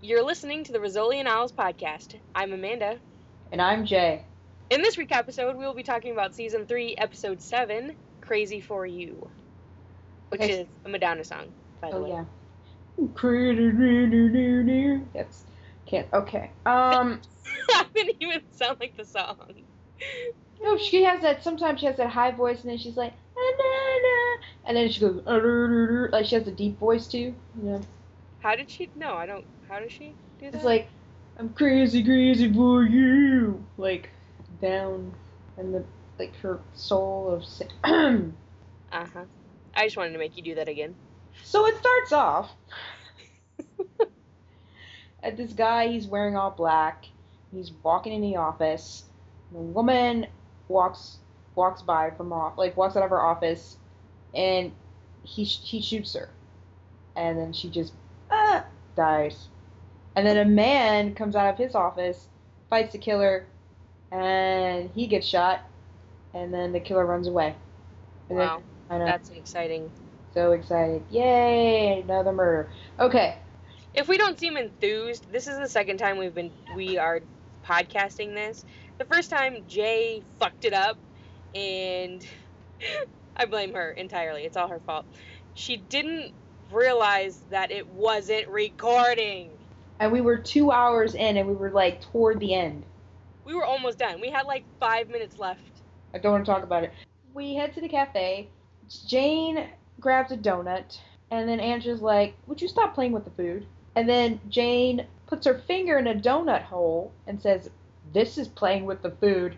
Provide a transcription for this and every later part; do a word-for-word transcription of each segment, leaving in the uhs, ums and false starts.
You're listening to the Rizzoli and Owls podcast. I'm Amanda. And I'm Jay. In this recap episode, we will be talking about Season three, Episode seven, Crazy for You. Which Okay. is a Madonna song, by the oh, way. Oh, yeah. That's... Can't... Okay. Um... That didn't even sound like the song. No, she has that... Sometimes she has that high voice, and then she's like... And then she goes... Like, she has a deep voice, too. Yeah. How did she... No, I don't... How does she do that? It's like... I'm crazy, crazy for you. Like, down... And the... Like, her soul of... uh-huh. I just wanted to make you do that again. So it starts off... at this guy, he's wearing all black. He's walking in the office. The woman walks walks by from off, like walks out of her office, and he he shoots her, and then she just ah, dies. And then a man comes out of his office, fights the killer, and he gets shot, and then the killer runs away. And wow, then, I know, that's exciting. So excited! Yay, another murder. Okay. If we don't seem enthused, this is the second time we've been we are podcasting this. The first time Jay fucked it up, and I blame her entirely. It's all her fault. She didn't realize that it wasn't recording. And we were two hours in, and we were like toward the end. We were almost done. We had like five minutes left. I don't want to talk about it. We head to the cafe. Jane grabs a donut, and then Angela's like, "Would you stop playing with the food?" And then Jane puts her finger in a donut hole and says, "This is playing with the food."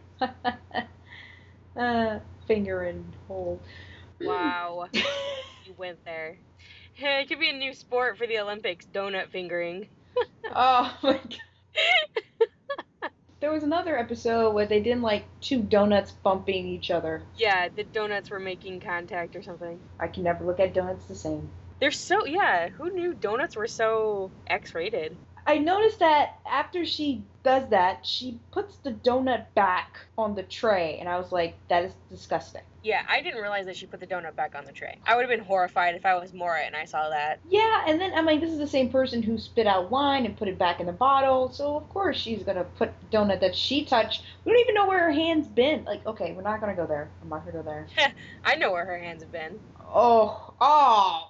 uh, finger in hole. Wow. You went there. It could be a new sport for the Olympics, donut fingering. Oh my god. There was another episode where they did like two donuts bumping each other. Yeah, the donuts were making contact or something. I can never look at donuts the same. They're so, yeah, who knew donuts were so X-rated? I noticed that after she does that, she puts the donut back on the tray, and I was like, that is disgusting. Yeah, I didn't realize that she put the donut back on the tray. I would have been horrified if I was Maura and I saw that. Yeah, and then I'm like, this is the same person who spit out wine and put it back in the bottle, so of course she's gonna put the donut that she touched. We don't even know where her hand's been. Like, okay, we're not gonna go there. I'm not gonna go there. I know where her hands have been. Oh, oh.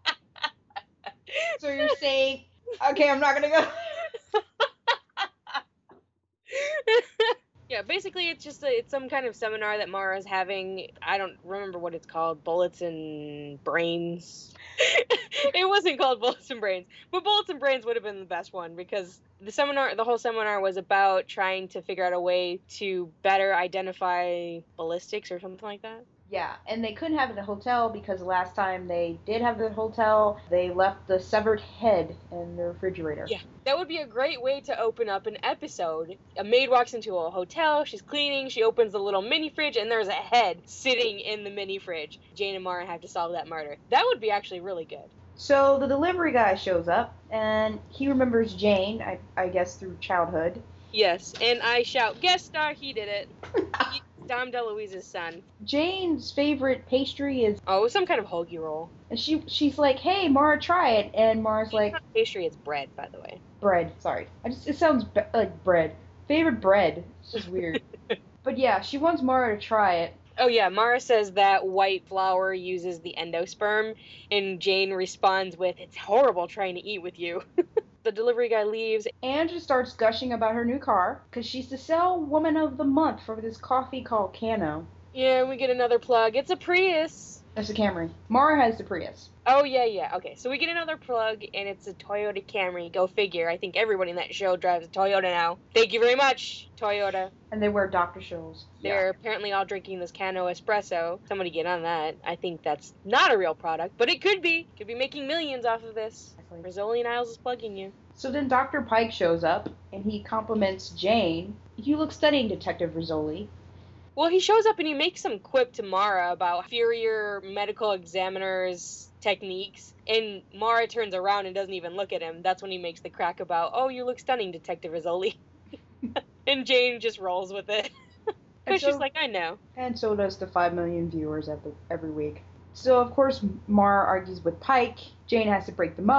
So you're saying, okay, I'm not gonna go. Yeah, basically it's just a, it's some kind of seminar that Mara's having. I don't remember what it's called. Bullets and Brains. It wasn't called Bullets and Brains, but Bullets and Brains would have been the best one because the seminar, the whole seminar was about trying to figure out a way to better identify ballistics or something like that. Yeah, and they couldn't have it in a hotel because the last time they did have the hotel, they left the severed head in the refrigerator. Yeah, that would be a great way to open up an episode. A maid walks into a hotel, she's cleaning, she opens the little mini fridge, and there's a head sitting in the mini fridge. Jane and Mara have to solve that murder. That would be actually really good. So the delivery guy shows up, and he remembers Jane, I, I guess through childhood. Yes, and I shout, guest star, he did it. He's Dom DeLuise's son. Jane's favorite pastry is... Oh, it was some kind of hoagie roll. And she she's like, hey, Mara, try it. And Mara's it's like... not pastry, it's bread, by the way. Bread, sorry. I just It sounds be- like bread. Favorite bread. It's just weird. But yeah, she wants Mara to try it. Oh yeah, Mara says that white flour uses the endosperm, and Jane responds with, it's horrible trying to eat with you. The delivery guy leaves. Andrew starts gushing about her new car, because she's the sell woman of the month for this coffee called Cano. Yeah, we get another plug. It's a Prius. It's a Camry. Mara has the Prius. Oh, yeah, yeah. Okay, so we get another plug, and it's a Toyota Camry. Go figure. I think everybody in that show drives a Toyota now. Thank you very much, Toyota. And they wear Doctor Scholl's. They're yeah. apparently all drinking this Cano Espresso. Somebody get on that. I think that's not a real product, but it could be. Could be making millions off of this. Rizzoli and Isles is plugging you. So then Doctor Pike shows up, and he compliments Jane. You look stunning, Detective Rizzoli. Well, he shows up and he makes some quip to Mara about inferior medical examiners' techniques, and Mara turns around and doesn't even look at him. That's when he makes the crack about, oh, you look stunning, Detective Rizzoli. And Jane just rolls with it. Because so, she's like, I know. And so does the five million viewers every, every week. So, of course, Mara argues with Pike. Jane has to break them up.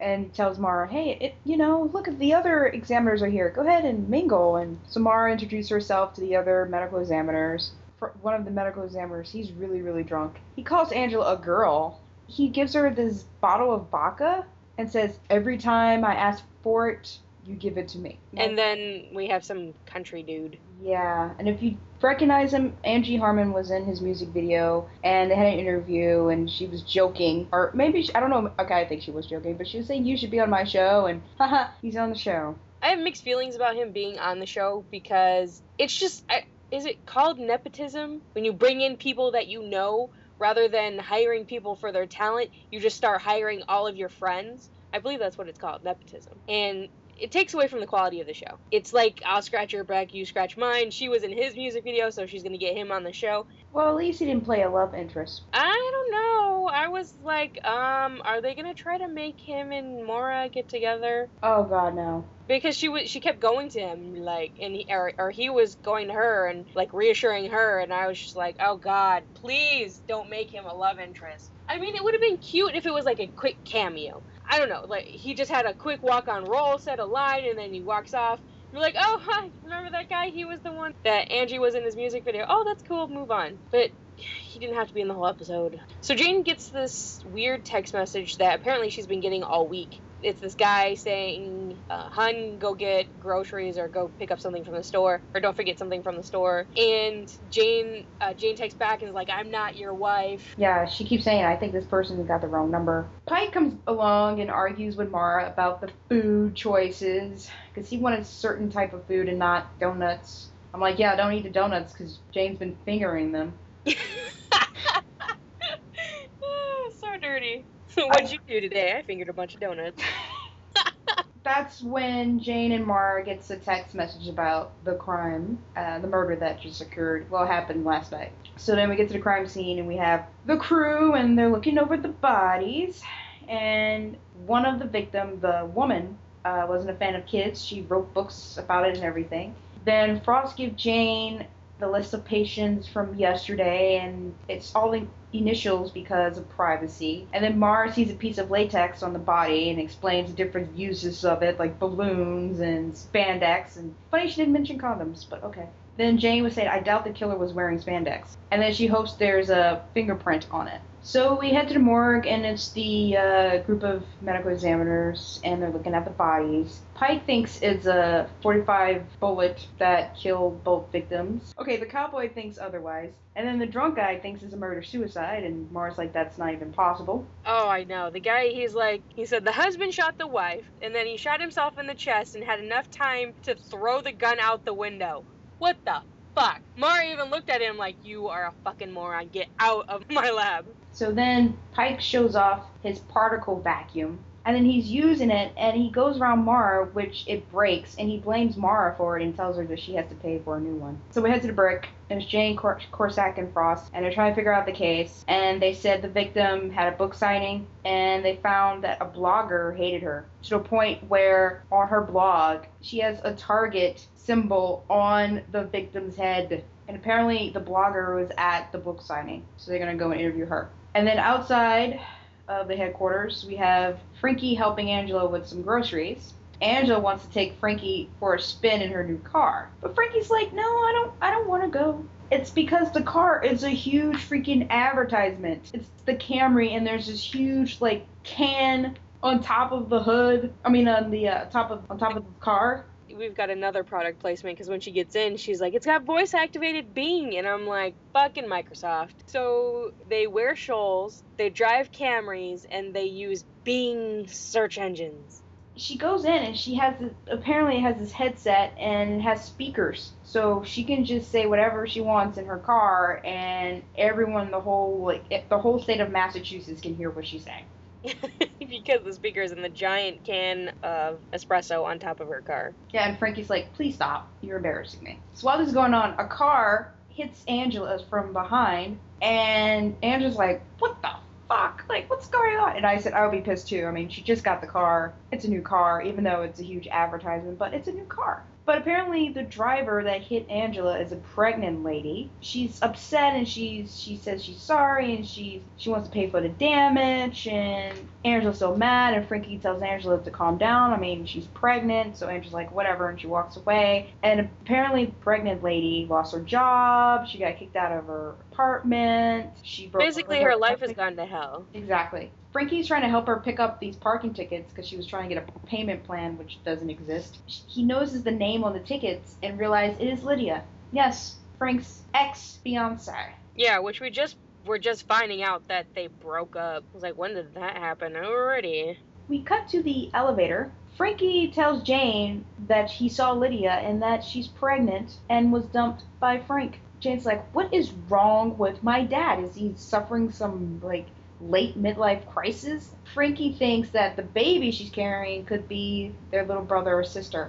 and tells Mara, hey, it, you know, look, at the other examiners are here. Go ahead and mingle. And so Mara introduced herself to the other medical examiners. For one of the medical examiners, he's really, really drunk. He calls Angela a girl. He gives her this bottle of vodka and says, every time I ask for it, you give it to me. And then we have some country dude. Yeah, and if you recognize him, Angie Harmon was in his music video, and they had an interview, and she was joking, or maybe, she, I don't know, okay, I think she was joking, but she was saying, you should be on my show, and haha, he's on the show. I have mixed feelings about him being on the show, because it's just, I, is it called nepotism? When you bring in people that you know, rather than hiring people for their talent, you just start hiring all of your friends? I believe that's what it's called, nepotism. And it takes away from the quality of the show. It's like, I'll scratch your back, you scratch mine. She was in his music video, so she's going to get him on the show. Well, at least he didn't play a love interest. I don't know. I was like, um, are they going to try to make him and Mora get together? Oh, God, no. Because she was, she kept going to him, like, and he, or, or he was going to her and, like, reassuring her, and I was just like, oh, God, please don't make him a love interest. I mean, it would have been cute if it was, like, a quick cameo. I don't know, like, he just had a quick walk-on roll, said a line, and then he walks off. You're like, oh, hi, remember that guy? He was the one that Angie was in his music video. Oh, that's cool, move on. But he didn't have to be in the whole episode. So Jane gets this weird text message that apparently she's been getting all week. It's this guy saying, uh, hun, go get groceries or go pick up something from the store, or don't forget something from the store. And Jane uh, Jane texts back and is like, I'm not your wife. Yeah, she keeps saying, I think this person got the wrong number. Pike comes along and argues with Mara about the food choices, because he wanted a certain type of food and not donuts. I'm like, yeah, don't eat the donuts, because Jane's been fingering them. So dirty. What'd you do today? I fingered a bunch of donuts. That's when Jane and Mara gets a text message about the crime, uh, the murder that just occurred. Well, it happened last night. So then we get to the crime scene, and we have the crew, and they're looking over the bodies. And one of the victims, the woman, uh, wasn't a fan of kids. She wrote books about it and everything. Then Frost gives Jane the list of patients from yesterday, and it's all in initials because of privacy. And then Mara sees a piece of latex on the body and explains the different uses of it, like balloons and spandex. And funny she didn't mention condoms, but okay. Then Jane was saying, I doubt the killer was wearing spandex. And then she hopes there's a fingerprint on it. So we head to the morgue, and it's the uh, group of medical examiners, and they're looking at the bodies. Pike thinks it's a forty-five bullet that killed both victims. Okay, the cowboy thinks otherwise. And then the drunk guy thinks it's a murder-suicide, and Mara's like, that's not even possible. Oh, I know. The guy, he's like, he said the husband shot the wife, and then he shot himself in the chest and had enough time to throw the gun out the window. What the fuck? Mara even looked at him like, you are a fucking moron. Get out of my lab. So then Pike shows off his particle vacuum, and then he's using it, and he goes around Mara, which it breaks, and he blames Mara for it and tells her that she has to pay for a new one. So we head to the brick, and it's Jane, Cor- Corsack, and Frost, and they're trying to figure out the case, and they said the victim had a book signing, and they found that a blogger hated her, to the point where on her blog, she has a target symbol on the victim's head. And apparently the blogger was at the book signing, so they're going to go and interview her. And then outside of the headquarters, we have Frankie helping Angela with some groceries. Angela wants to take Frankie for a spin in her new car. But Frankie's like, no, I don't I don't want to go. It's because the car is a huge freaking advertisement. It's the Camry, and there's this huge, like, can on top of the hood. I mean, on the uh, top of on top of the car. We've got another product placement, because when she gets in, she's like, it's got voice-activated Bing, and I'm like, fucking Microsoft. So they wear shoals, they drive Camrys, and they use Bing search engines. She goes in, and she has this, apparently has this headset, and it has speakers, so she can just say whatever she wants in her car, and everyone, the whole like the whole state of Massachusetts can hear what she's saying. Because the speaker's in the giant can of espresso on top of her car. Yeah, and Frankie's like, please stop. You're embarrassing me. So while this is going on, a car hits Angela from behind, and Angela's like, what the fuck? Like, what's going on? And I said, I would be pissed too. I mean, she just got the car. It's a new car, even though it's a huge advertisement, but it's a new car. But apparently the driver that hit Angela is a pregnant lady. She's upset and she's she says she's sorry and she she wants to pay for the damage, and Angela's so mad and Frankie tells Angela to calm down. I mean, she's pregnant, so Angela's like, whatever, and she walks away. And apparently the pregnant lady lost her job, she got kicked out of her apartment, she broke Basically her life has gone to hell. Exactly. Frankie's trying to help her pick up these parking tickets because she was trying to get a payment plan, which doesn't exist. He notices the name on the tickets and realizes it is Lydia. Yes, Frank's ex-fiance. Yeah, which we just were just finding out that they broke up. I was like, when did that happen already? We cut to the elevator. Frankie tells Jane that he saw Lydia and that she's pregnant and was dumped by Frank. Jane's like, what is wrong with my dad? Is he suffering some, like, late midlife crisis? Frankie thinks that the baby she's carrying could be their little brother or sister.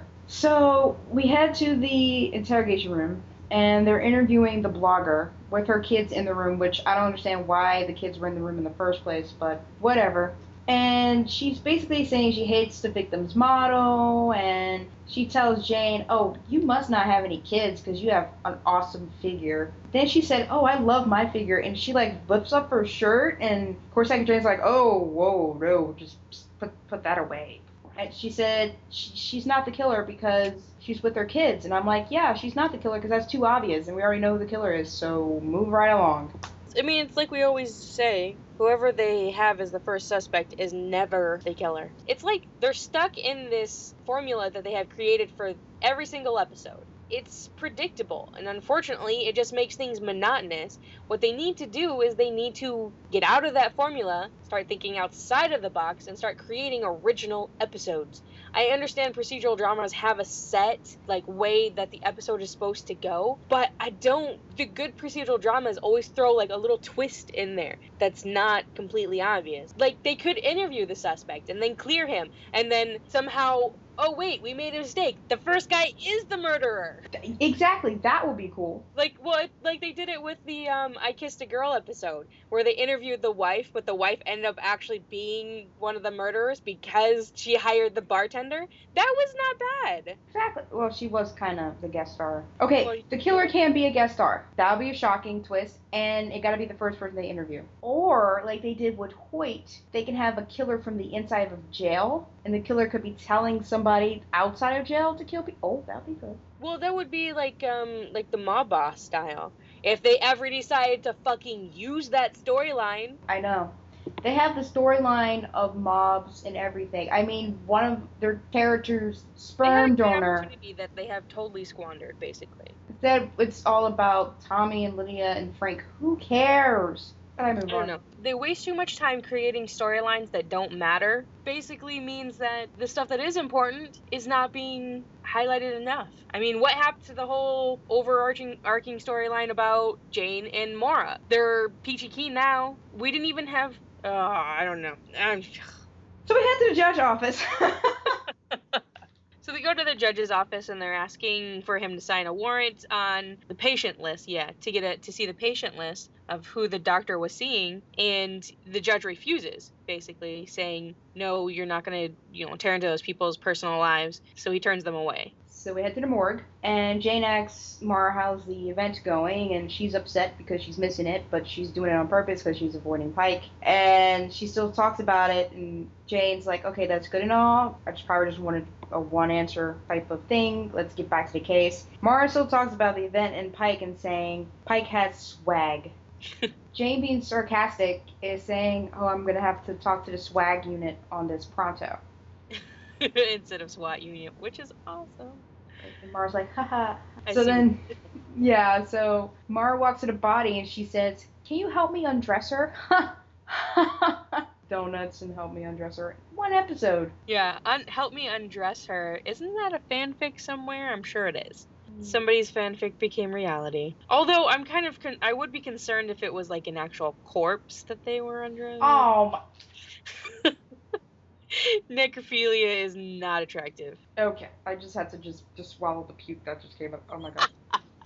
So we head to the interrogation room, and they're interviewing the blogger with her kids in the room, which I don't understand why the kids were in the room in the first place, but whatever. And she's basically saying she hates the victim's motto, and she tells Jane, oh, you must not have any kids because you have an awesome figure. Then she said, oh, I love my figure, and she, like, whips up her shirt, and of course Jane's like, oh, whoa, no, just put, put that away. And she said she, she's not the killer because she's with her kids, and I'm like, yeah, she's not the killer because that's too obvious, and we already know who the killer is, so move right along. I mean, it's like we always say, whoever they have as the first suspect is never the killer. It's like they're stuck in this formula that they have created for every single episode. It's predictable, and unfortunately, it just makes things monotonous. What they need to do is they need to get out of that formula, start thinking outside of the box, and start creating original episodes. I understand procedural dramas have a set, like, way that the episode is supposed to go, but I don't, the good procedural dramas always throw, like, a little twist in there that's not completely obvious. Like, they could interview the suspect and then clear him, and then somehow, oh wait, we made a mistake. The first guy is the murderer. Exactly, that would be cool. Like what? Like they did it with the um, I Kissed a Girl episode, where they interviewed the wife, but the wife ended up actually being one of the murderers because she hired the bartender. That was not bad. Exactly. Well, she was kind of the guest star. Okay, Well, the killer can be a guest star. That would be a shocking twist, and it got to be the first person they interview. Or, like they did with Hoyt, they can have a killer from the inside of jail, and the killer could be telling somebody outside of jail to kill people. Oh, that'd be good. Well, that would be like um like the mob boss style. If they ever decided to fucking use that storyline. I know. They have the storyline of mobs and everything. I mean, one of their characters' sperm they have donor. The opportunity that they have totally squandered, basically. That it's all about Tommy and Lydia and Frank. Who cares? I move I don't on. know. They waste too much time creating storylines that don't matter. Basically means that the stuff that is important is not being highlighted enough. I mean, what happened to the whole overarching arcing storyline about Jane and Maura? They're peachy keen now. We didn't even have. Uh, I don't know. I'm... So we head to the judge's office. So they go to the judge's office and they're asking for him to sign a warrant on the patient list, yeah, to get a, to see the patient list of who the doctor was seeing, and the judge refuses, basically saying, no, you're not going to, you know, tear into those people's personal lives, so he turns them away. So we head to the morgue, and Jane asks Mara how's the event going, and she's upset because she's missing it, but she's doing it on purpose because she's avoiding Pike, and she still talks about it, and Jane's like, okay, that's good and all, I just probably just wanted a one-answer type of thing, let's get back to the case. Mara still talks about the event and Pike and saying, Pike has swag. Jane, being sarcastic, is saying, oh, I'm going to have to talk to the swag unit on this pronto. Instead of SWAT unit, which is awesome. And Mara's like, haha. I So see. then, yeah, so Mara walks to the body and she says, can you help me undress her? Donuts and help me undress her. One episode. Yeah, un- help me undress her. Isn't that a fanfic somewhere? I'm sure it is. Somebody's fanfic became reality. Although I'm kind of, con- I would be concerned if it was like an actual corpse that they were undressing. Oh, my. Necrophilia is not attractive. Okay, I just had to just, just swallow the puke that just came up. Oh my god.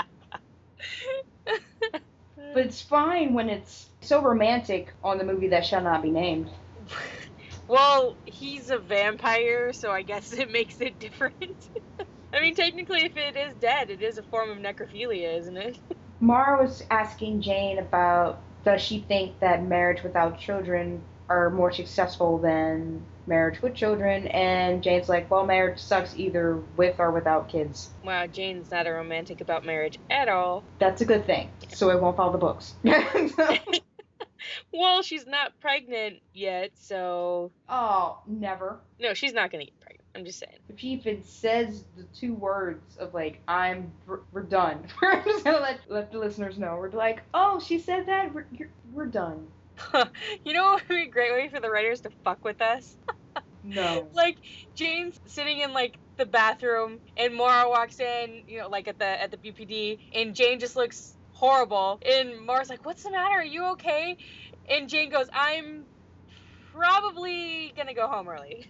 But it's fine when it's so romantic on the movie that shall not be named. Well, he's a vampire, so I guess it makes it different. I mean, technically, if it is dead, it is a form of necrophilia, isn't it? Mara was asking Jane about does she think that marriage without children are more successful than marriage with children, and Jane's like, well, marriage sucks either with or without kids. Wow, Jane's not a romantic about marriage at all. That's a good thing, so it won't follow the books. So, well, she's not pregnant yet, so... oh, never. No, she's not going to get pregnant. I'm just saying. If she even says the two words of, like, I'm, we're done. We're just going to let, let the listeners know. We're like, oh, she said that? We're, you're, we're done. You know what would be a great way for the writers to fuck with us? No. Like, Jane's sitting in, like, the bathroom, and Mara walks in, you know, like, at the at the B P D, and Jane just looks horrible, and Mara's like, what's the matter? Are you okay? And Jane goes, I'm probably gonna go home early.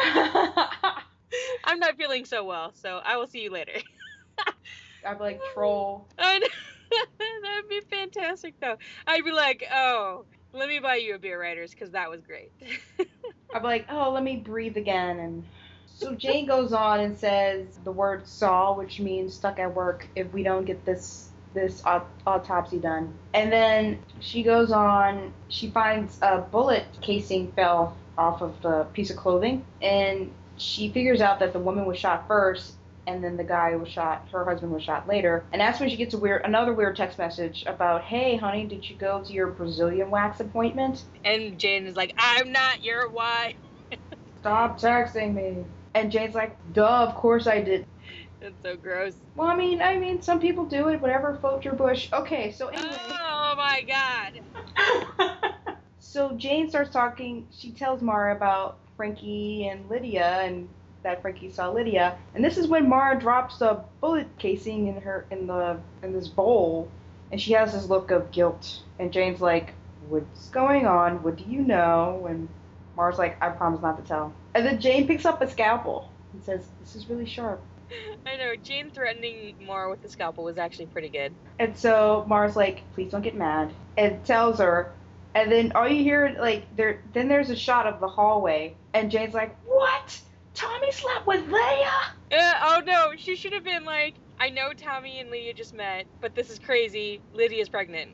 I'm not feeling so well, so I will see you later. I'd be like, troll. I know. That would be fantastic, though. I'd be like, oh, let me buy you a beer, writers, because that was great. I'd be like, oh, let me breathe again. And so Jane goes on and says the word saw, which means stuck at work if we don't get this this aut- autopsy done. And then she goes on, she finds a bullet casing fell off of the piece of clothing, and she figures out that the woman was shot first, and then the guy was shot, her husband was shot later. And that's when she gets a weird, another weird text message about, hey, honey, did you go to your Brazilian wax appointment? And Jane is like, I'm not your wife. Stop texting me. And Jane's like, duh, of course I did. That's so gross. Well, I mean, I mean, some people do it, whatever floats your bush. Okay, so anyway. Oh my god. So Jane starts talking, she tells Mara about Frankie and Lydia, and that Frankie saw Lydia. And this is when Mara drops the bullet casing in her in the in this bowl, and she has this look of guilt. And Jane's like, what's going on? What do you know? And Mara's like, I promise not to tell. And then Jane picks up a scalpel and says, this is really sharp. I know, Jane threatening Mara with the scalpel was actually pretty good. And so Mara's like, please don't get mad. And tells her, and then all you hear, like, there, then there's a shot of the hallway, and Jane's like, what? Tommy slept with Leia? Uh, oh no, she should have been like, I know Tommy and Lydia just met, but this is crazy. Lydia's pregnant.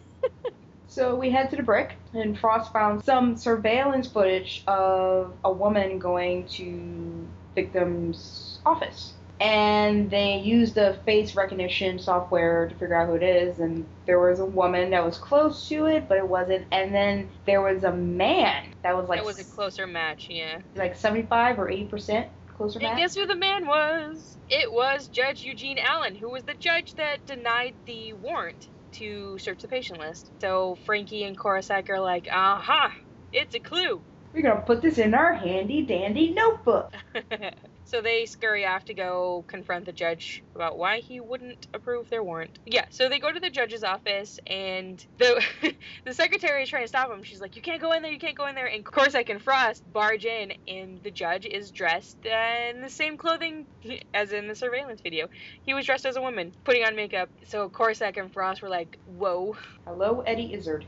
So we head to the brick, and Frost found some surveillance footage of a woman going to victim's office. And they used the face recognition software to figure out who it is, and there was a woman that was close to it, but it wasn't. And then there was a man that was like... It was a closer match, yeah. Like seventy-five or eighty percent closer match? And guess who the man was? It was Judge Eugene Allen, who was the judge that denied the warrant to search the patient list. So Frankie and Korosek are like, aha, it's a clue. We're gonna put this in our handy-dandy notebook. So they scurry off to go confront the judge about why he wouldn't approve their warrant. Yeah, so they go to the judge's office, and the the secretary is trying to stop him. She's like, you can't go in there, you can't go in there. And Korosek and Frost barge in, and the judge is dressed uh, in the same clothing as in the surveillance video. He was dressed as a woman, putting on makeup. So Korosek and Frost were like, whoa. Hello, Eddie Izzard.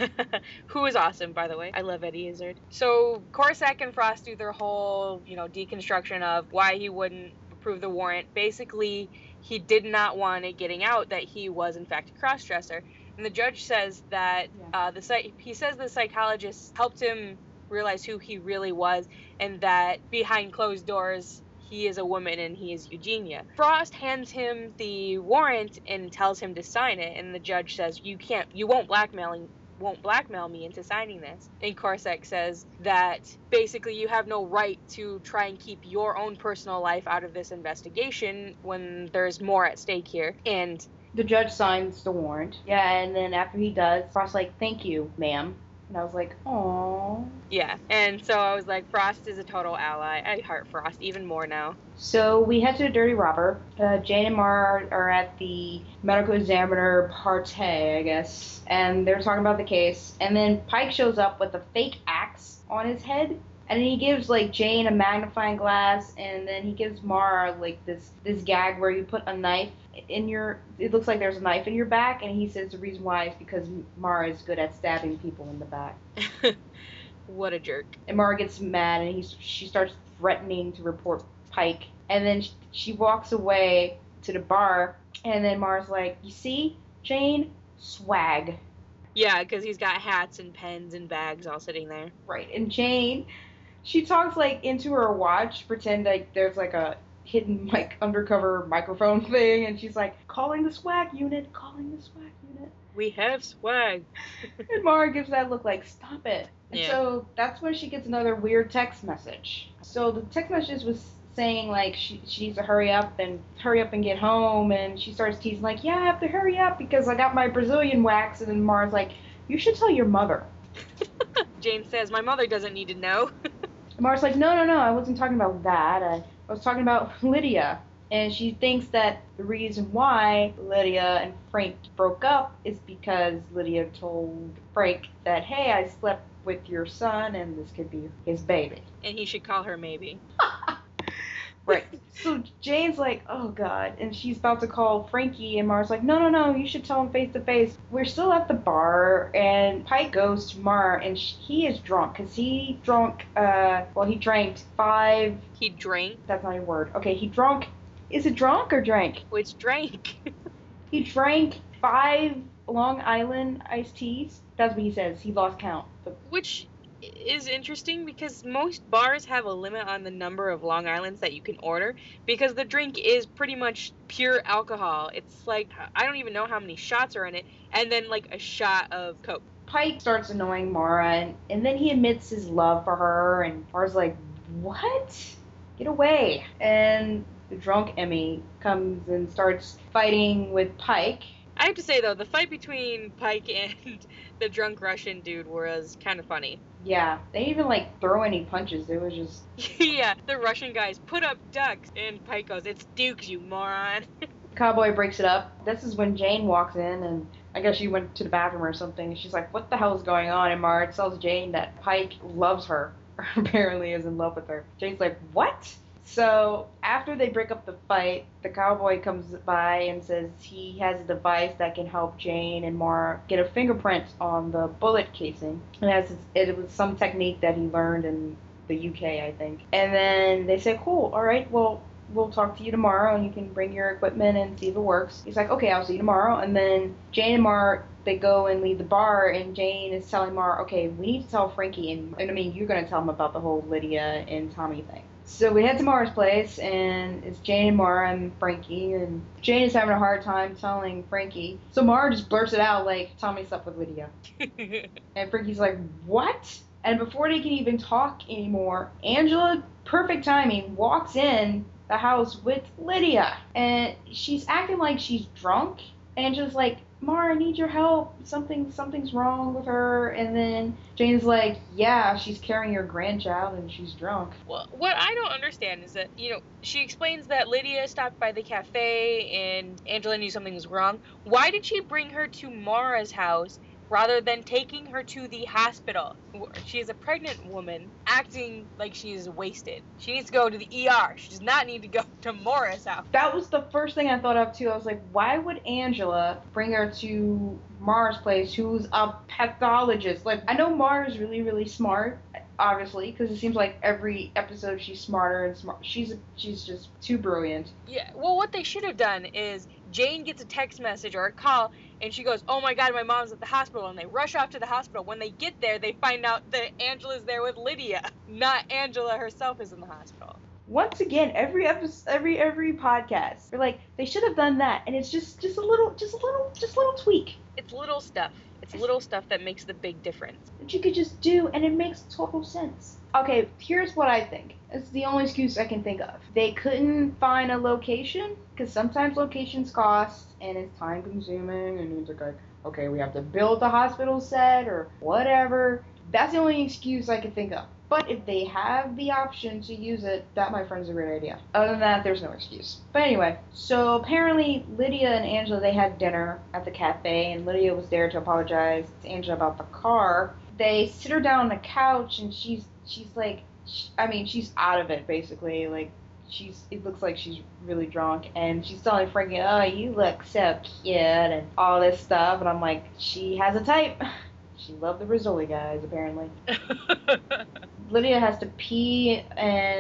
Who is awesome, by the way. I love Eddie Izzard. So Korosek and Frost do their whole, you know, deconstruction of why he wouldn't approve the warrant. Basically, he did not want it getting out that he was, in fact, a cross-dresser. And the judge says that Yeah. uh, the psych- he says the psychologist helped him realize who he really was, and that behind closed doors, he is a woman and he is Eugenia. Frost hands him the warrant and tells him to sign it, and the judge says, you can't, you won't blackmailing won't blackmail me into signing this. And Korosek says that basically you have no right to try and keep your own personal life out of this investigation when there's more at stake here. And The judge signs the warrant. Yeah, and then after he does, Frost's like, thank you, ma'am. And I was like, aww. yeah, and so I was like, Frost is a total ally. I heart Frost even more now. So we head to the Dirty Robber. Uh, Jane and Mara are at the medical examiner party, I guess, and they're talking about the case. And then Pike shows up with a fake axe on his head, and then he gives like Jane a magnifying glass, and then he gives Mara like this this gag where you put a knife in your. It looks like there's a knife in your back, and he says the reason why is because Mara is good at stabbing people in the back. What a jerk. And Mara gets mad, and he she starts threatening to report Pike, and then she walks away to the bar, and then Mara's like, you see, Jane, swag. Yeah, because he's got hats and pens and bags all sitting there. Right, and Jane, she talks like into her watch, pretend like there's like a hidden like undercover microphone thing, and she's like, calling the swag unit, calling the swag unit. We have swag. And Mara gives that look like, stop it. And Yeah. so that's when she gets another weird text message. So the text message was saying like she, she needs to hurry up and hurry up and get home, and she starts teasing like, yeah, I have to hurry up because I got my Brazilian wax, and then Mara's like, you should tell your mother. Jane says, my mother doesn't need to know. And Mara's like, no, no, no, I wasn't talking about that. I, I was talking about Lydia. And she thinks that the reason why Lydia and Frank broke up is because Lydia told Frank that, hey, I slept with your son and this could be his baby. And he should call her maybe. Right. So Jane's like, oh, God. And she's about to call Frankie, and Mara's like, no, no, no, you should tell him face to face. We're still at the bar, and Pike goes to Mara, and she, he is drunk, because he drunk, uh, well, he drank five. He drank. That's not a word. Okay, he drunk. Is it drunk or drank? Which drank. He drank five Long Island iced teas. That's what he says. He lost count. But Which is interesting because most bars have a limit on the number of Long Islands that you can order because the drink is pretty much pure alcohol. It's like, I don't even know how many shots are in it, and then like a shot of Coke. Pike starts annoying Mara, and, and then he admits his love for her, and Mara's like, what? Get away. And the drunk Emmy comes and starts fighting with Pike. I have to say, though, the fight between Pike and the drunk Russian dude was kind of funny. Yeah, they didn't even, like, throw any punches. It was just... Yeah, the Russian guys put up ducks, and Pike goes, it's dukes, you moron. Cowboy breaks it up. This is when Jane walks in, and I guess she went to the bathroom or something. And she's like, what the hell is going on? And Mara tells Jane that Pike loves her, or apparently is in love with her. Jane's like, what? So after they break up the fight, the cowboy comes by and says he has a device that can help Jane and Mara get a fingerprint on the bullet casing. And that's, it was some technique that he learned in the U K, I think. And then they say, cool, all right, well, we'll talk to you tomorrow and you can bring your equipment and see if it works. He's like, okay, I'll see you tomorrow. And then Jane and Mara, they go and leave the bar, and Jane is telling Mara, okay, we need to tell Frankie, and, and I mean, you're going to tell him about the whole Lydia and Tommy thing. So we head to Mara's place, and it's Jane and Mara and Frankie, and Jane is having a hard time telling Frankie. So Mara just blurts it out like, Tommy slept with Lydia. And Frankie's like, what? And before they can even talk anymore, Angela, perfect timing, walks in the house with Lydia. And she's acting like she's drunk. Angela's like, Mara, I need your help. Something, something's wrong with her. And then Jane's like, yeah, she's carrying your grandchild and she's drunk. Well, what I don't understand is that, you know, she explains that Lydia stopped by the cafe and Angela knew something was wrong. Why did she bring her to Mara's house rather than taking her to the hospital? She is a pregnant woman acting like she is wasted. She needs to go to the E R. She does not need to go to Mara's house. That was the first thing I thought of, too. I was like, why would Angela bring her to Mara's place, who's a pathologist? Like, I know Mara's really, really smart, obviously, because it seems like every episode she's smarter and smart. She's she's just too brilliant. Yeah, well, what they should have done is Jane gets a text message or a call, and she goes, oh my god, my mom's at the hospital, and they rush off to the hospital. When they get there, they find out that Angela's there with Lydia, not Angela herself is in the hospital. Once again, every episode, every every podcast, they're like, they should have done that, and it's just just a little, just a little, just a little tweak. It's little stuff. It's little stuff that makes the big difference. That you could just do, and it makes total sense. Okay, here's what I think. It's the only excuse I can think of. They couldn't find a location, because sometimes locations cost, and it's time consuming, and it's like, okay, we have to build the hospital set, or whatever. That's the only excuse I can think of. But if they have the option to use it, that, my friend, is a great idea. Other than that, there's no excuse. But anyway, so apparently Lydia and Angela, they had dinner at the cafe, and Lydia was there to apologize to Angela about the car. They sit her down on the couch, and she's she's like, she, I mean, she's out of it, basically. Like, she's, it looks like she's really drunk, and she's telling Frankie, oh, you look so cute, and all this stuff. And I'm like, she has a type. She loved the Rizzoli guys, apparently. Lydia has to pee, and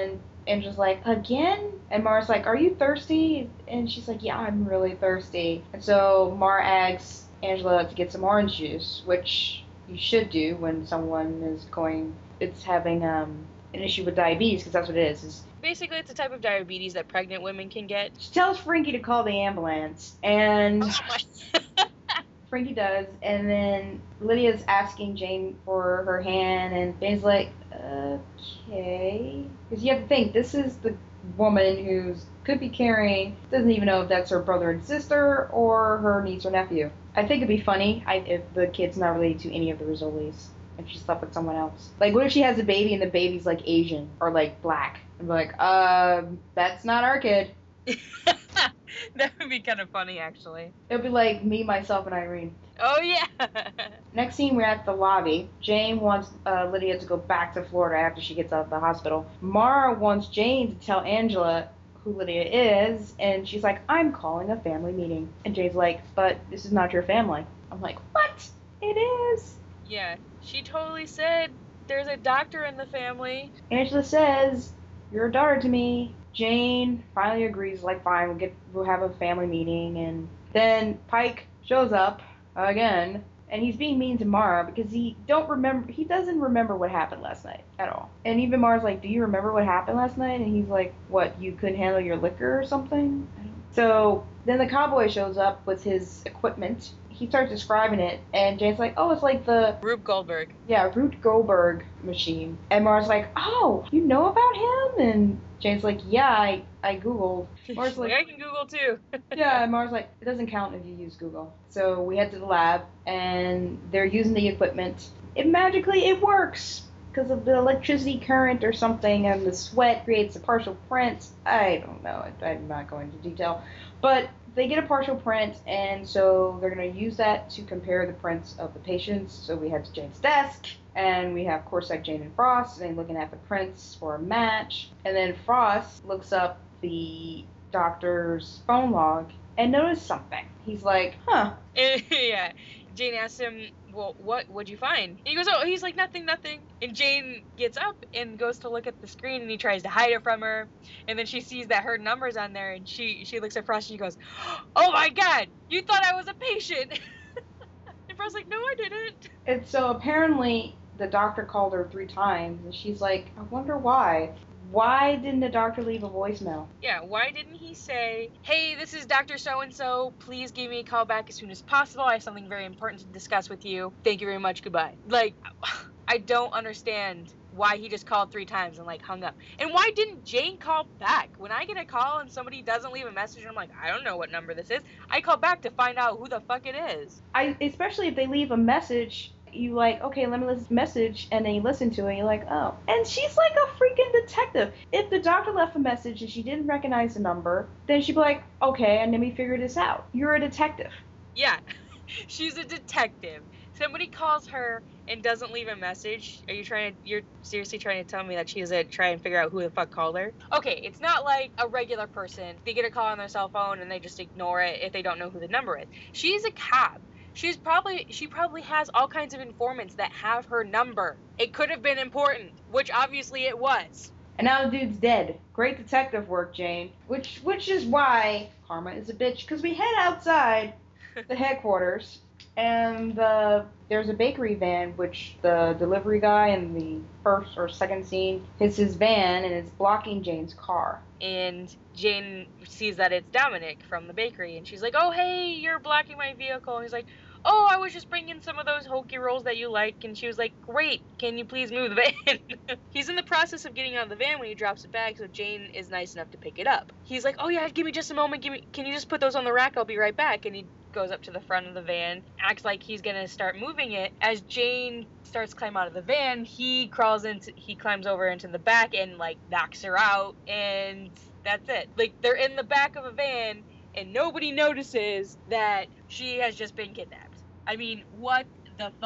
Angela's like, again? And Mara's like, are you thirsty? And she's like, yeah, I'm really thirsty. And so Mara asks Angela to get some orange juice, which you should do when someone is going, it's having um, an issue with diabetes, because that's what it is. It's, Basically, it's a type of diabetes that pregnant women can get. she tells Frankie to call the ambulance, and Oh my. Frankie does, and then Lydia's asking Jane for her hand, and Jane's like, okay. Because you have to think, this is the woman who's could be carrying, doesn't even know if that's her brother and sister or her niece or nephew. I think it'd be funny I, if the kid's not related to any of the Rizzolis, if she slept with someone else. Like, what if she has a baby and the baby's like Asian or like black? And be like, uh, that's not our kid. That would be kind of funny, actually. It'd be like me, myself, and Irene. Oh, yeah. Next scene, we're at the lobby. Jane wants uh, Lydia to go back to Florida after she gets out of the hospital. Mara wants Jane to tell Angela who Lydia is, and she's like, I'm calling a family meeting. And Jane's like, but this is not your family. I'm like, what? It is. Yeah, she totally said there's a doctor in the family. Angela says, you're a daughter to me. Jane finally agrees, like, fine, we'll get, we'll have a family meeting, and then Pike shows up again, and he's being mean to Mara because he don't remember, he doesn't remember what happened last night at all. And even Mara's like, do you remember what happened last night? And he's like, what, you couldn't handle your liquor or something? So then the cowboy shows up with his equipment. He starts describing it, and Jane's like, oh, it's like the... Rube Goldberg. Yeah, Rube Goldberg machine. And Mara's like, oh, you know about him? And Jane's like, yeah, I, I Googled. Mara's like, I can Google too. yeah, and Mara's like, it doesn't count if you use Google. So we head to the lab, and they're using the equipment. It magically, it works because of the electricity current or something, and the sweat creates a partial print. I don't know. I'm not going into detail. But they get a partial print, and so they're going to use that to compare the prints of the patients. So we head to Jane's desk, and we have Corsac, Jane, and Frost, and they're looking at the prints for a match. And then Frost looks up the doctor's phone log and notices something. He's like, huh. Yeah. Jane asks him, well, what would you find? And he goes, oh, he's like, nothing, nothing. And Jane gets up and goes to look at the screen, and he tries to hide it from her. And then she sees that her number's on there, and she, she looks at Frost, and she goes, oh my God, you thought I was a patient. And Frost's like, no, I didn't. And so apparently the doctor called her three times, and she's like, I wonder why. Why didn't the doctor leave a voicemail? Yeah, why didn't he say, hey, this is Doctor So-and-so, please give me a call back as soon as possible, I have something very important to discuss with you, thank you very much, goodbye. Like, I don't understand why he just called three times and, like, hung up. And why didn't Jane call back? When I get a call and somebody doesn't leave a message, and I'm like, I don't know what number this is, I call back to find out who the fuck it is. I, especially if they leave a message, you like, okay, let me listen to the message, and then you listen to it, and you're like, oh. And she's like a freaking detective. If the doctor left a message and she didn't recognize the number, then she'd be like, okay, and let me figure this out. You're a detective. Yeah, she's a detective. Somebody calls her and doesn't leave a message. Are you trying to, you're seriously trying to tell me that she's a try and figure out who the fuck called her? Okay, it's not like a regular person. They get a call on their cell phone and they just ignore it if they don't know who the number is. She's a cop. She's probably, she probably has all kinds of informants that have her number. It could have been important, which obviously it was. And now the dude's dead. Great detective work, Jane. Which, which is why karma is a bitch, because we head outside the headquarters, and uh, there's a bakery van, which the delivery guy in the first or second scene hits his van, and it's blocking Jane's car. And Jane sees that it's Dominic from the bakery, and she's like, oh, hey, you're blocking my vehicle. And he's like, oh, I was just bringing some of those hokey rolls that you like. And she was like, great, can you please move the van? He's in the process of getting out of the van when he drops a bag, so Jane is nice enough to pick it up. He's like, oh, yeah, give me just a moment. Give me, can you just put those on the rack? I'll be right back. And he goes up to the front of the van, acts like he's gonna start moving it. As Jane starts to climb out of the van, he crawls into, he climbs over into the back and, like, knocks her out, and that's it. Like, they're in the back of a van, and nobody notices that she has just been kidnapped. I mean, what the fuck?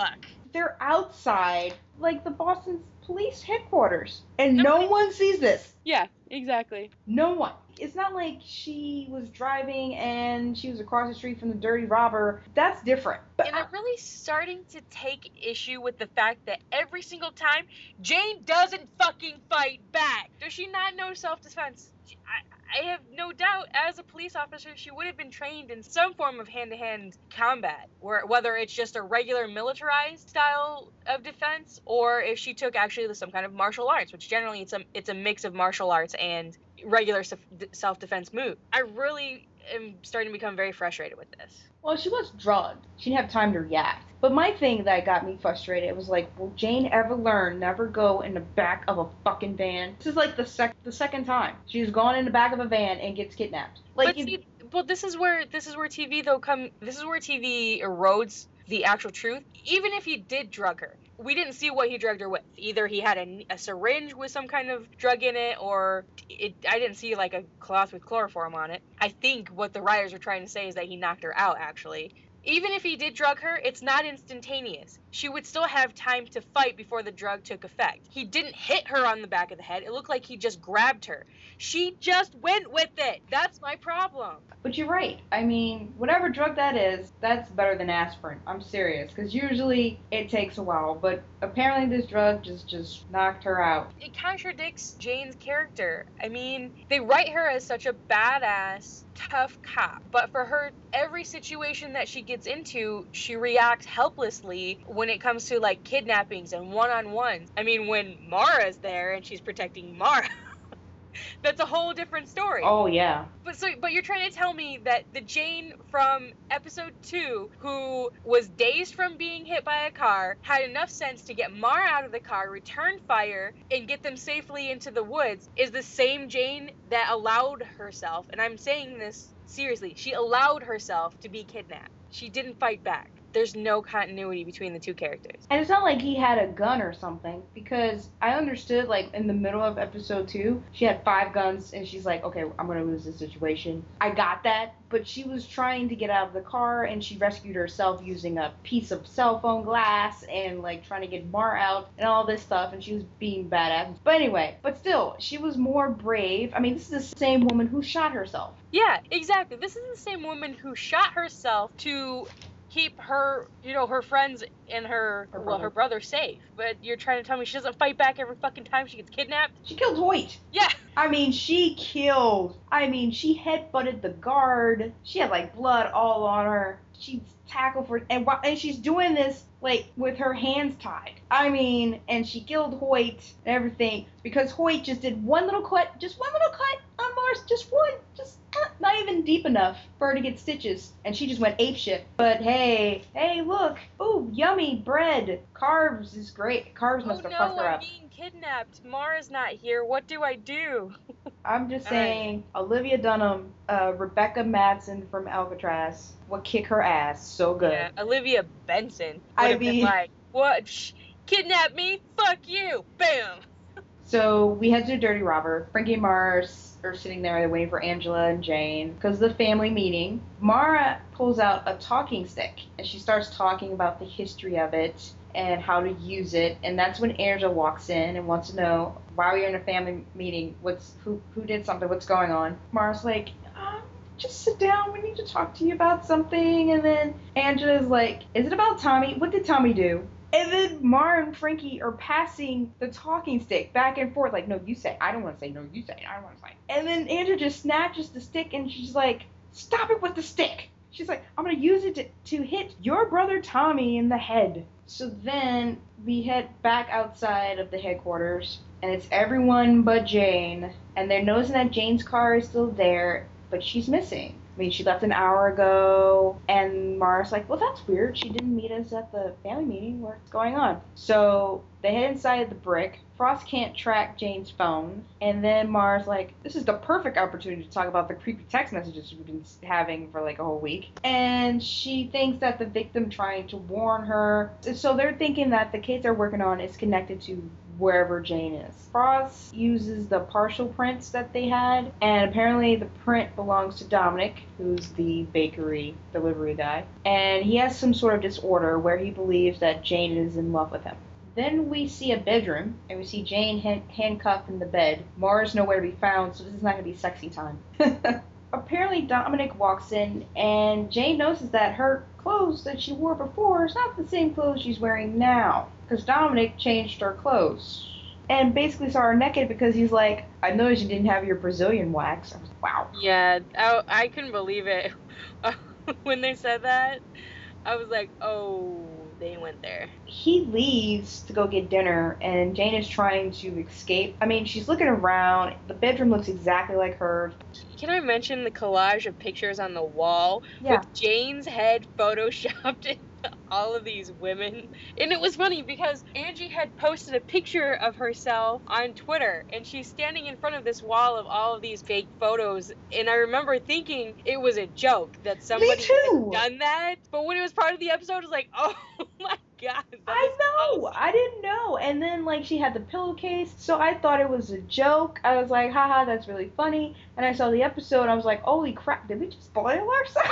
they're outside, like, the Boston police headquarters. And No, no they- one sees this. Yeah, exactly. No one. It's not like she was driving and she was across the street from the dirty robber. That's different. But And I'm really starting to take issue with the fact that every single time, Jane doesn't fucking fight back. Does she not know self-defense? I, I have no doubt, as a police officer, she would have been trained in some form of hand-to-hand combat, where whether it's just a regular militarized style of defense, or if she took actually some kind of martial arts, which generally it's a it's a mix of martial arts and regular self-defense move. I really am starting to become very frustrated with this. Well, she was drugged. She didn't have time to react. But my thing that got me frustrated was like, will Jane ever learn never go in the back of a fucking van? This is like the sec the second time she's gone in the back of a van and gets kidnapped. Like, but see, well, this is where this is where T V though come. This is where T V erodes the actual truth. Even if he did drug her, we didn't see what he drugged her with. Either he had a, a syringe with some kind of drug in it, or it, I didn't see like a cloth with chloroform on it. I think what the writers are trying to say is that he knocked her out, actually. Even if he did drug her, it's not instantaneous. She would still have time to fight before the drug took effect. He didn't hit her on the back of the head. It looked like he just grabbed her. She just went with it. That's my problem. But you're right. I mean, whatever drug that is, that's better than aspirin. I'm serious. Because usually it takes a while. But apparently this drug just, just knocked her out. It contradicts Jane's character. I mean, they write her as such a badass, tough cop. But for her, every situation that she gets into, she reacts helplessly when it comes to, like, kidnappings and one-on-ones. I mean, when Mara's there and she's protecting Mara, that's a whole different story. Oh, yeah. But so, but you're trying to tell me that the Jane from episode two, who was dazed from being hit by a car, had enough sense to get Mara out of the car, return fire, and get them safely into the woods, is the same Jane that allowed herself, and I'm saying this seriously, she allowed herself to be kidnapped. She didn't fight back. There's no continuity between the two characters. And it's not like he had a gun or something, because I understood, like, in the middle of episode two, she had five guns, and she's like, okay, I'm gonna lose this situation. I got that, but she was trying to get out of the car, and she rescued herself using a piece of cell phone glass, and, like, trying to get Mar out, and all this stuff, and she was being badass. But anyway, but still, she was more brave. I mean, this is the same woman who shot herself. Yeah, exactly. This is the same woman who shot herself to keep her, you know, her friends and her, Her well, brother. her brother safe. But you're trying to tell me she doesn't fight back every fucking time she gets kidnapped? She killed Hoyt. Yeah. I mean, she killed. I mean, she headbutted the guard. She had, like, blood all on her. She tackled for, and while, and she's doing this, like, with her hands tied. I mean, and she killed Hoyt and everything because Hoyt just did one little cut, just one little cut on Mars, just one, just uh, not even deep enough for her to get stitches, and she just went apeshit. But hey, hey, look, ooh, yummy bread. Carbs is great. Carbs must Oh have fucked no, her I'm up. being kidnapped. Mara's not here. What do I do? I'm just All right. saying, Olivia Dunham, uh, Rebecca Madsen from Alcatraz would kick her ass so good. Yeah, Olivia Benson would I have been mean- like, what? Shh, kidnap me? Fuck you. Bam. So we head to Dirty Robber. Frankie and Mars are sitting there. They're waiting for Angela and Jane because of the family meeting. Mara pulls out a talking stick and she starts talking about the history of it and how to use it. And that's when Angela walks in and wants to know why we're in a family meeting. What's who who did something? What's going on? Mara's like, um, just sit down. We need to talk to you about something. And then Angela's like, is it about Tommy? What did Tommy do? And then Mara and Frankie are passing the talking stick back and forth, like, no, you say. I don't want to say. No, you say. I don't want to say. And then Angela just snatches the stick and she's like, stop it with the stick. She's like, I'm going to use it to, to hit your brother Tommy in the head. So then we head back outside of the headquarters, and it's everyone but Jane. And they're noticing that Jane's car is still there, but she's missing. I mean, she left an hour ago, and Mara's like, well, that's weird. She didn't meet us at the family meeting. What's going on? So they head inside the brick. Frost can't track Jane's phone, and then Mara's like, this is the perfect opportunity to talk about the creepy text messages we've been having for like a whole week. And she thinks that the victim trying to warn her. So they're thinking that the case they're working on is connected to wherever Jane is. Frost uses the partial prints that they had, and apparently the print belongs to Dominic, who's the bakery delivery guy, and he has some sort of disorder where he believes that Jane is in love with him. Then we see a bedroom, and we see Jane hand- handcuffed in the bed. Mara's nowhere to be found, so this is not going to be sexy time. Apparently Dominic walks in, and Jane notices that her clothes that she wore before is not the same clothes she's wearing now, because Dominic changed her clothes. And basically saw her naked because he's like, I noticed you didn't have your Brazilian wax. I was like, wow. Yeah, I, I couldn't believe it. When they said that, I was like, oh, they went there. He leaves to go get dinner, and Jane is trying to escape. I mean, she's looking around. The bedroom looks exactly like hers. Can I mention the collage of pictures on the wall Yeah. with Jane's head photoshopped into all of these women? And it was funny because Angie had posted a picture of herself on Twitter, and she's standing in front of this wall of all of these fake photos, and I remember thinking it was a joke that somebody had done that, but when it was part of the episode, I was like, oh my god. I know. Awesome. I didn't know. And then, like, she had the pillowcase, so I thought it was a joke. I was like, haha, that's really funny. And I saw the episode, and I was like, holy crap, did we just spoil ourselves?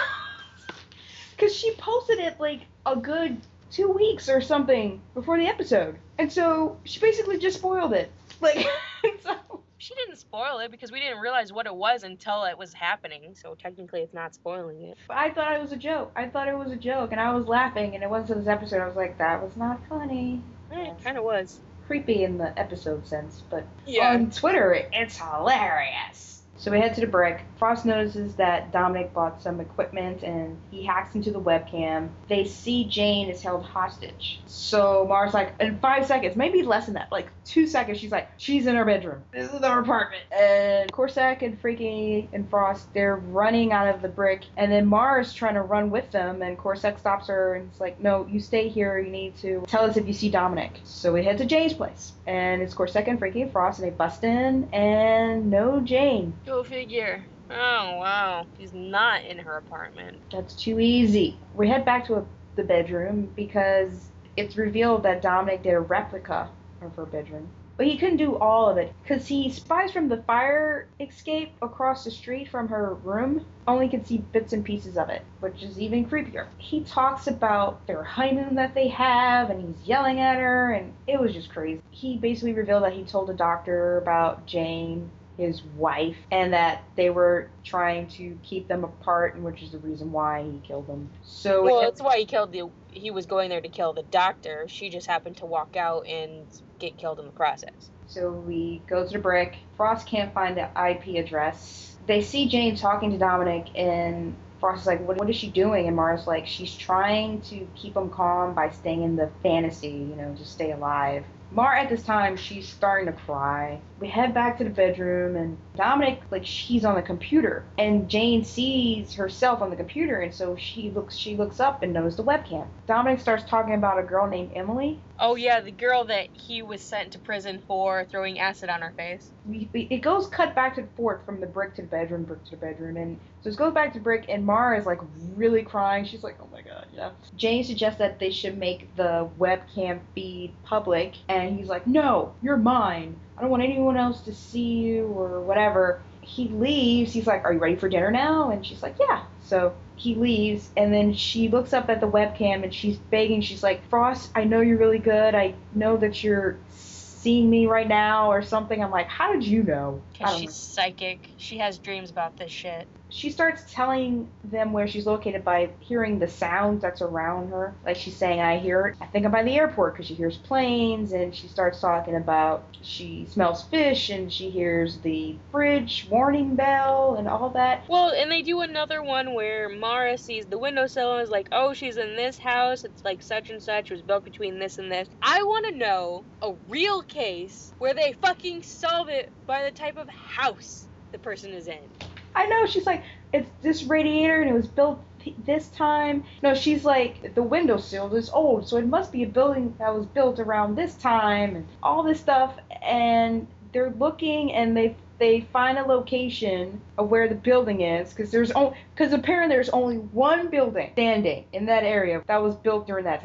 Because she posted it, like, a good two weeks or something before the episode. And so, she basically just spoiled it. Like, so... She didn't spoil it because we didn't realize what it was until it was happening, so technically it's not spoiling it. I thought it was a joke. I thought it was a joke, and I was laughing, and it wasn't this episode. I was like, that was not funny. Eh, it kind of was. Creepy in the episode sense, but yeah. On Twitter, it's hilarious. So we head to the brick. Frost notices that Dominic bought some equipment, and he hacks into the webcam. They see Jane is held hostage. So Mara's like, in five seconds, maybe less than that, like two seconds, she's like, she's in her bedroom. This is our apartment. And Corsac and Freaky and Frost, they're running out of the brick, and then Mara's trying to run with them, and Corsac stops her, and it's like, no, you stay here, you need to tell us if you see Dominic. So we head to Jane's place, and it's Corsac and Freaky and Frost, and they bust in, and no Jane. Go figure. Oh, wow. She's not in her apartment. That's too easy. We head back to a, the bedroom because it's revealed that Dominic did a replica of her bedroom. But he couldn't do all of it because he spies from the fire escape across the street from her room. Only can see bits and pieces of it, which is even creepier. He talks about their honeymoon that they have, and he's yelling at her, and it was just crazy. He basically revealed that he told the doctor about Jane, his wife, and that they were trying to keep them apart, and which is the reason why he killed them. So well, that's why he killed the. He was going there to kill the doctor. She just happened to walk out and get killed in the process. So we go to the brick. Frost can't find the I P address. They see Jane talking to Dominic, and Frost is like, what, what is she doing? And Mara's like, she's trying to keep him calm by staying in the fantasy, you know, just stay alive. Mara, at this time, she's starting to cry. We head back to the bedroom, and Dominic, like, she's on the computer, and Jane sees herself on the computer, and so she looks she looks up and knows the webcam. Dominic starts talking about a girl named Emily. Oh, yeah, the girl that he was sent to prison for throwing acid on her face. We, we, it goes cut back and forth from the brick to the bedroom, brick to the bedroom, and so it goes back to brick, and Mara is, like, really crying. She's like, oh my god, yeah. Jane suggests that they should make the webcam feed public, and he's like, no, you're mine. I don't want anyone else to see you or whatever. He leaves. He's like, are you ready for dinner now? And she's like, yeah. So he leaves, and then she looks up at the webcam, and she's begging. She's like, Frost, I know you're really good. I know that you're seeing me right now or something. I'm like, how did you know? Because she's psychic. She has dreams about this shit. She starts telling them where she's located by hearing the sounds that's around her. Like she's saying, I hear it. I think I'm by the airport because she hears planes, and she starts talking about she smells fish, and she hears the fridge warning bell and all that. Well, and they do another one where Mara sees the windowsill and is like, oh, she's in this house. It's like such and such. It was built between this and this. I want to know a real case where they fucking solve it by the type of house the person is in. I know, she's like, it's this radiator and it was built this time. No, she's like, the windowsill is old, so it must be a building that was built around this time and all this stuff. And they're looking, and they they find a location of where the building is, because there's only because apparently there's only one building standing in that area that was built during that time.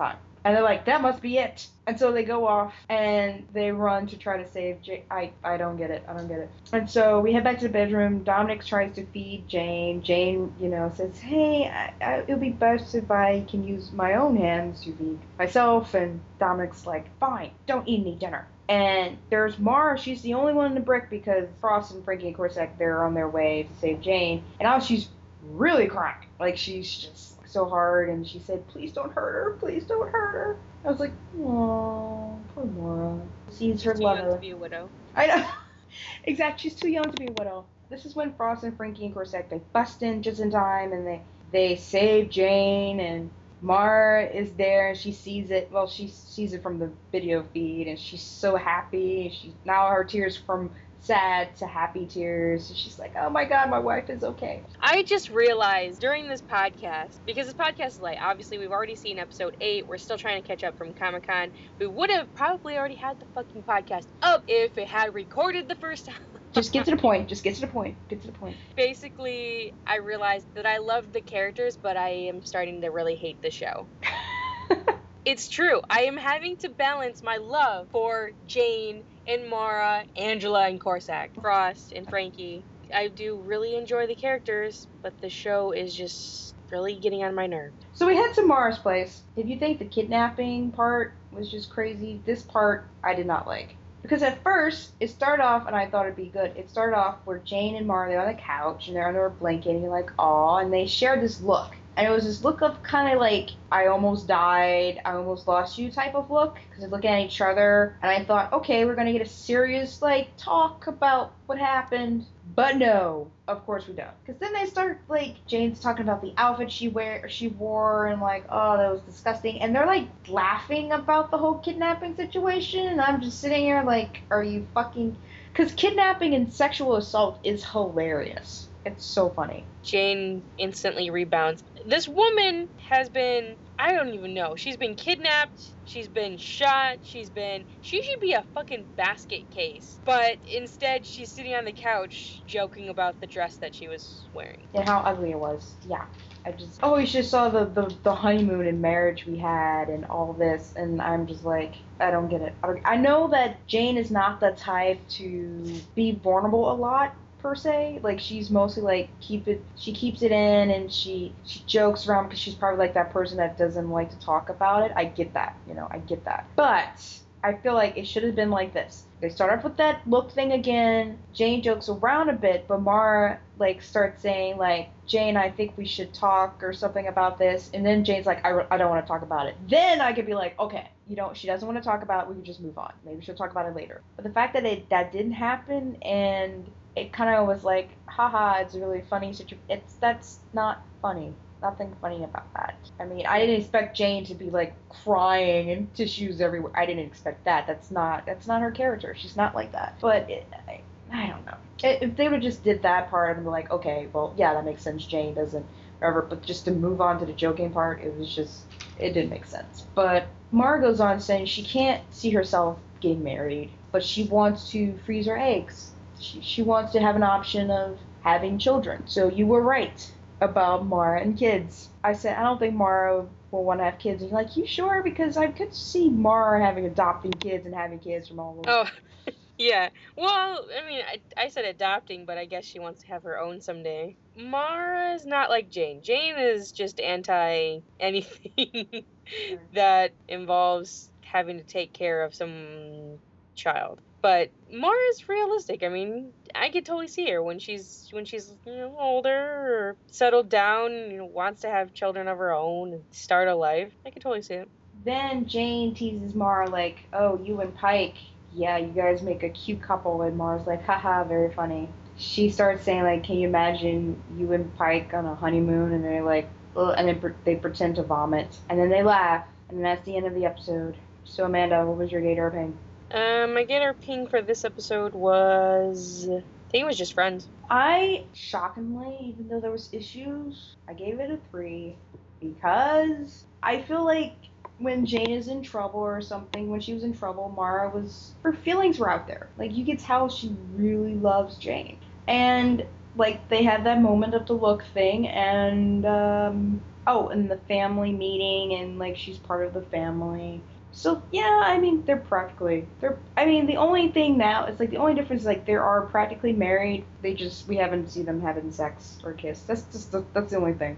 And they're like, that must be it. And so they go off and they run to try to save Jane. I, I don't get it. I don't get it. And so we head back to the bedroom. Dominic tries to feed Jane. Jane, you know, says, hey, I, I, it'll be best if I can use my own hands to feed myself. And Dominic's like, fine, don't eat any dinner. And there's Mara. She's the only one in the brick because Frost and Frankie and Corsac, they're on their way to save Jane. And now she's really crying. Like, she's just so hard, and she said, please don't hurt her, please don't hurt her. I was like, aww, poor Mara. Sees her She's too lover. young to be a widow. I know. Exactly, she's too young to be a widow. This is when Frost and Frankie and Corsac, they bust in just in time, and they, they save Jane, and Mara is there, and she sees it. Well, she sees it from the video feed, and she's so happy. She now her tears from sad to happy tears. She's like, oh my god, my wife is okay. I just realized during this podcast, because this podcast is late, obviously we've already seen episode eight, we're still trying to catch up from Comic-Con. We would have probably already had the fucking podcast up if it had recorded the first time. Just get to the point, just get to the point, get to the point. Basically, I realized that I loved the characters, but I am starting to really hate the show. It's true. I am having to balance my love for Jane and Mara, Angela and Corsac, Frost and Frankie. I do really enjoy the characters, but the show is just really getting on my nerve. So we head to Mara's place. If you think the kidnapping part was just crazy, this part I did not like. Because at first, it started off, and I thought it'd be good, it started off where Jane and Mara, they're on the couch, and they're under a blanket, and you're like, aw, and they share this look. And it was this look of kind of like, I almost died, I almost lost you type of look. Because they're looking at each other. And I thought, okay, we're going to get a serious, like, talk about what happened. But no, of course we don't. Because then they start, like, Jane's talking about the outfit she wear, she wore. And like, oh, that was disgusting. And they're, like, laughing about the whole kidnapping situation. And I'm just sitting here like, are you fucking... Because kidnapping and sexual assault is hilarious. It's so funny. Jane instantly rebounds. This woman has been, I don't even know. She's been kidnapped. She's been shot. She's been, she should be a fucking basket case. But instead, she's sitting on the couch joking about the dress that she was wearing. And how ugly it was. Yeah. I just, oh, you should saw the, the, the honeymoon and marriage we had and all this. And I'm just like, I don't get it. I, don't, I know that Jane is not the type to be vulnerable a lot. Per se, like she's mostly like keep it she keeps it in and she she jokes around because she's probably like that person that doesn't like to talk about it. I get that, you know, I get that, but I feel like it should have been like this. They start off with that look thing again. Jane jokes around a bit, but Mara like starts saying like, Jane, I think we should talk or something about this, and then Jane's like, I, I don't want to talk about it. Then I could be like, okay, you know, she doesn't want to talk about it, we could just move on. Maybe she'll talk about it later. But the fact that it that didn't happen and it kind of was like, haha, it's a really funny situation. It's that's not funny. Nothing funny about that. I mean, I didn't expect Jane to be like crying and tissues everywhere. I didn't expect that. That's not that's not her character. She's not like that. But it, I, I don't know. If they would have just did that part and be like, okay, well, yeah, that makes sense. Jane doesn't, whatever. But just to move on to the joking part, it was just, it didn't make sense. But Mara goes on saying she can't see herself getting married, but she wants to freeze her eggs. She, she wants to have an option of having children. So you were right about Mara and kids. I said, I don't think Mara will want to have kids. And you're like, you sure? Because I could see Mara having adopting kids and having kids from all over. Oh, yeah. Well, I mean, I, I said adopting, but I guess she wants to have her own someday. Mara's not like Jane. Jane is just anti anything that involves having to take care of some child. But Mara's realistic. I mean, I could totally see her when she's when she's you know older or settled down, you know, wants to have children of her own and start a life. I could totally see it. Then Jane teases Mara like, "Oh, you and Pike, yeah, you guys make a cute couple." And Mara's like, "Haha, very funny." She starts saying like, "Can you imagine you and Pike on a honeymoon?" And they're like, ugh, and then pre- they pretend to vomit, and then they laugh, and then that's the end of the episode. So Amanda, what was your Gator opinion? Um, my Gator ping for this episode was, I think it was just friends. I, shockingly, even though there was issues, I gave it a three because I feel like when Jane is in trouble or something, when she was in trouble, Mara was, her feelings were out there. Like, you could tell she really loves Jane. And like they had that moment of the look thing, and um, oh, and the family meeting, and like she's part of the family. So yeah, I mean they're practically they're. I mean the only thing now it's like the only difference is like they are practically married. They just we haven't seen them having sex or kiss. That's just the, that's the only thing.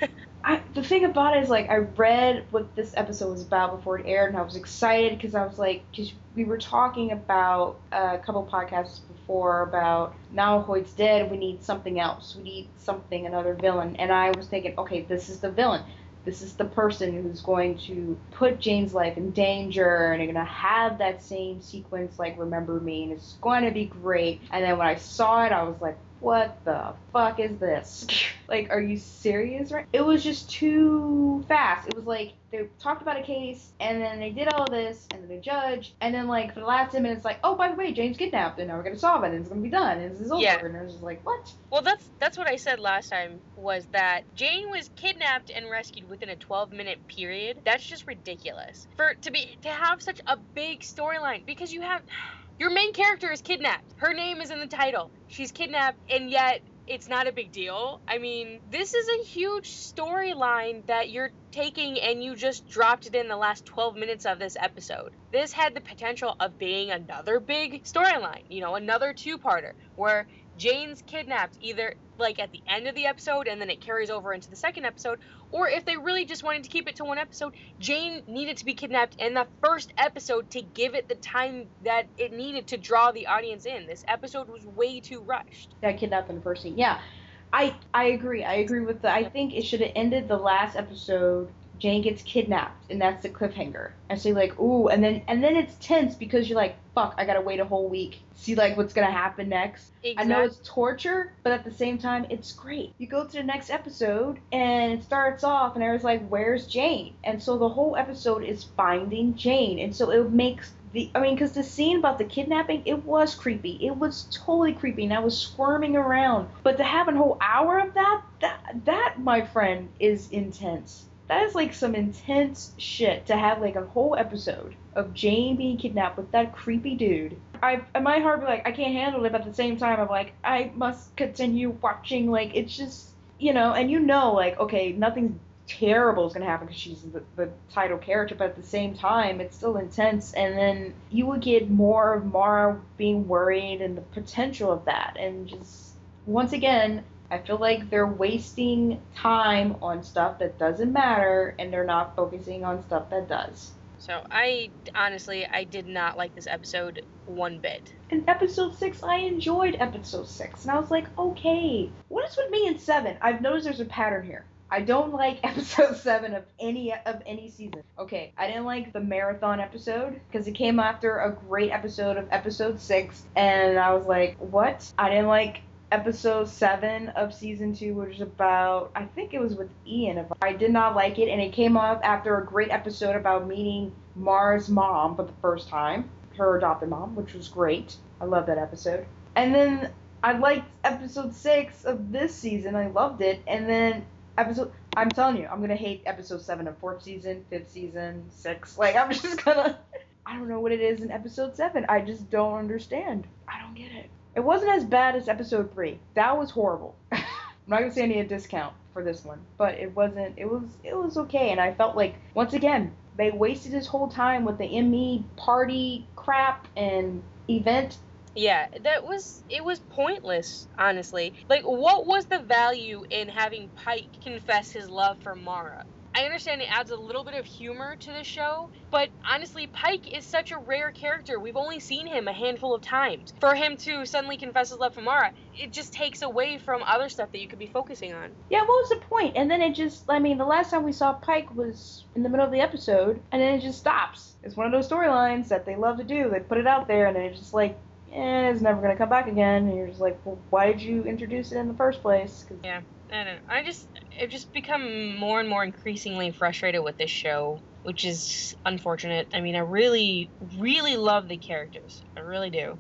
I, the thing about it is, like, I read what this episode was about before it aired, and I was excited because I was like, because we were talking about uh, a couple podcasts before about now Hoyt's dead, we need something else. We need something, another villain. And I was thinking, okay, this is the villain. This is the person who's going to put Jane's life in danger, and they're going to have that same sequence like Remember Me, and it's going to be great. And then when I saw it, I was like, what the fuck is this? Like, are you serious? Right? It was just too fast. It was like they talked about a case, and then they did all this, and then the judge, and then like for the last ten minutes, like, oh, by the way, Jane's kidnapped, and now we're gonna solve it, and it's gonna be done, and this is over. Yeah. And I was just like, what? Well, that's that's what I said last time, was that Jane was kidnapped and rescued within a twelve minute period. That's just ridiculous. For to be to have such a big storyline, because you have your main character is kidnapped. Her name is in the title. She's kidnapped, and yet it's not a big deal. I mean, this is a huge storyline that you're taking and you just dropped it in the last twelve minutes of this episode. This had the potential of being another big storyline, you know, another two-parter where Jane's kidnapped either like at the end of the episode and then it carries over into the second episode, or if they really just wanted to keep it to one episode, Jane needed to be kidnapped in the first episode to give it the time that it needed to draw the audience in. This episode was way too rushed. Got kidnapped in the first scene. Yeah, I I agree. I agree with the. I think it should have ended the last episode. Jane gets kidnapped, and that's the cliffhanger. And so you're like, ooh, and then and then it's tense because you're like, fuck, I gotta wait a whole week, see like what's gonna happen next. Exactly. I know it's torture, but at the same time, it's great. You go to the next episode, and it starts off, and I was like, where's Jane? And so the whole episode is finding Jane, and so it makes the, I mean, because the scene about the kidnapping, it was creepy. It was totally creepy, and I was squirming around. But to have a whole hour of that, that, that, my friend, is intense. That is like some intense shit to have like a whole episode of Jane being kidnapped with that creepy dude. I, in my heart, be like, I can't handle it, but at the same time, I'm like, I must continue watching. Like, it's just, you know, and you know, like, okay, nothing terrible is going to happen because she's the, the title character, but at the same time, it's still intense. And then you would get more of Mara being worried and the potential of that. And just, once again, I feel like they're wasting time on stuff that doesn't matter, and they're not focusing on stuff that does. So I, honestly, I did not like this episode one bit. In episode six, I enjoyed episode six, and I was like, okay. What is with me in seven? I've noticed there's a pattern here. I don't like episode seven of any of any season. Okay, I didn't like the marathon episode because it came after a great episode of episode six, and I was like, what? I didn't like episode seven of season two, which is about, I think it was with Ian. If I did not like it, and it came up after a great episode about meeting Mara's mom for the first time, her adopted mom, which was great. I love that episode. And then I liked episode six of this season. I loved it. And then episode, I'm telling you, I'm gonna hate episode seven of fourth season, fifth season, six. Like, I'm just gonna, I don't know what it is in episode seven. I just don't understand. I don't get it. It wasn't as bad as episode three. That was horrible. I'm not gonna say any discount for this one, but it wasn't. It was. It was okay, and I felt like once again they wasted his whole time with the M E party crap and event. Yeah, that was, it was pointless, honestly. Like, what was the value in having Pike confess his love for Mara? I understand it adds a little bit of humor to the show, but honestly, Pike is such a rare character. We've only seen him a handful of times. For him to suddenly confess his love for Mara, it just takes away from other stuff that you could be focusing on. Yeah, what was the point? And then it just, I mean, the last time we saw Pike was in the middle of the episode, and then it just stops. It's one of those storylines that they love to do. They put it out there, and then it's just like, eh, it's never going to come back again. And you're just like, well, why did you introduce it in the first place? Cause yeah, I don't know. I just, I've just become more and more increasingly frustrated with this show, which is unfortunate. I mean, I really, really love the characters. I really do. Mm-hmm.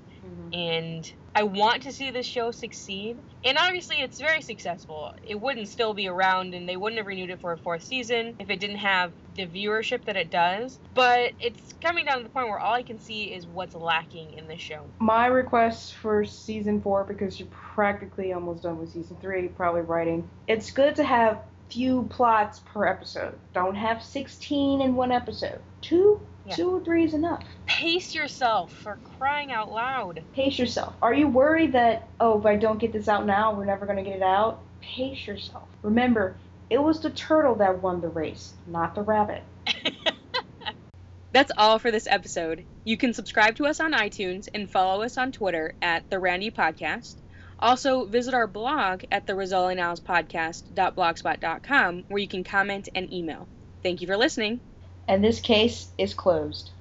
and I want to see this show succeed. And obviously, it's very successful. It wouldn't still be around, and they wouldn't have renewed it for a fourth season if it didn't have the viewership that it does. But it's coming down to the point where all I can see is what's lacking in this show. My request for season four, because you're practically almost done with season three, probably writing, it's good to have few plots per episode. Don't have sixteen in one episode. Two, yeah. two or three is enough. Pace yourself, for crying out loud. Pace yourself. Are you worried that, oh, if I don't get this out now, we're never going to get it out? Pace yourself. Remember, it was the turtle that won the race, not the rabbit. That's all for this episode. You can subscribe to us on iTunes and follow us on Twitter at The Randy Podcast. Also, visit our blog at the Rizzoli Niles podcast dot blogspot dot com, where you can comment and email. Thank you for listening. And this case is closed.